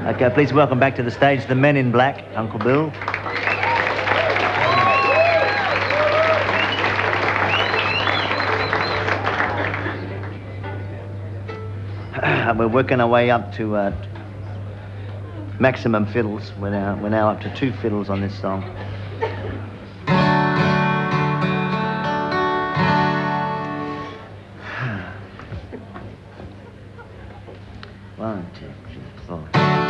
Okay, please welcome back to the stage the Men in Black, Uncle Bill. We're working our way up to maximum fiddles. We're now up to 2 fiddles on this song. 1, 2, 3, 4.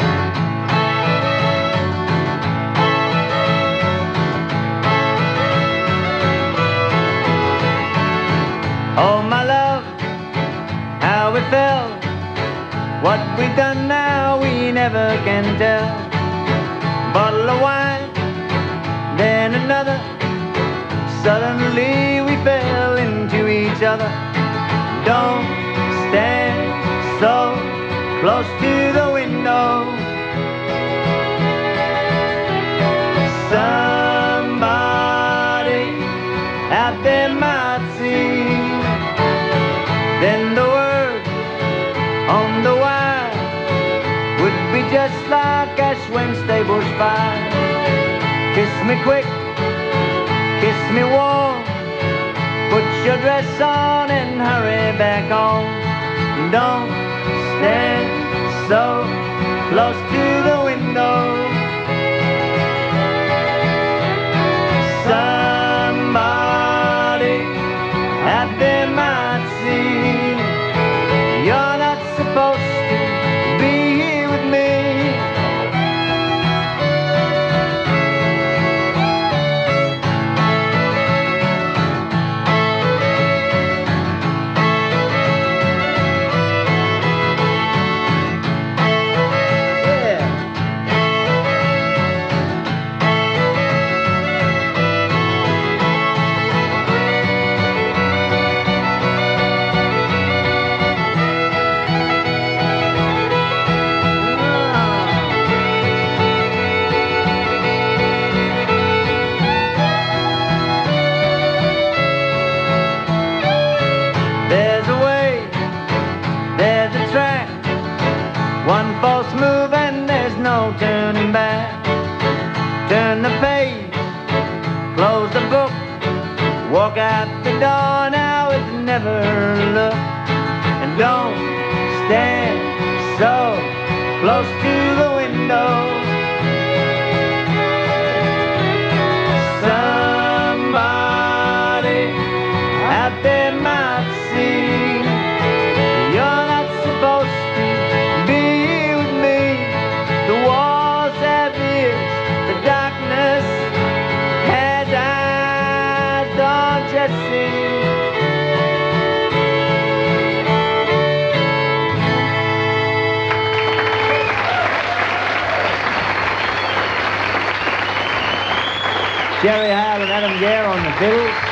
Oh, my love, how it felt. What we've done now, we never can tell. Bottle of wine, then another. Suddenly we fell into each other. Don't stand so close to the window. Somebody out there might see. Then the word on the wire would be just like Ash Wednesday bushfire. Kiss me quick, kiss me warm. Put your dress on and hurry back home. Don't stand so close to the window. Somebody out there might see. You're not supposed to be here with me. There's a way, there's a track. One false move and there's no turning back. Turn the page, close the book. Walk out the door now with never a look. And don't stand so close to the window. Somebody out there might see. You're not supposed to be here with me. The walls have ears, the darkness has eyes, don't you see? Jerry Howell and Adam Gare on the fiddles.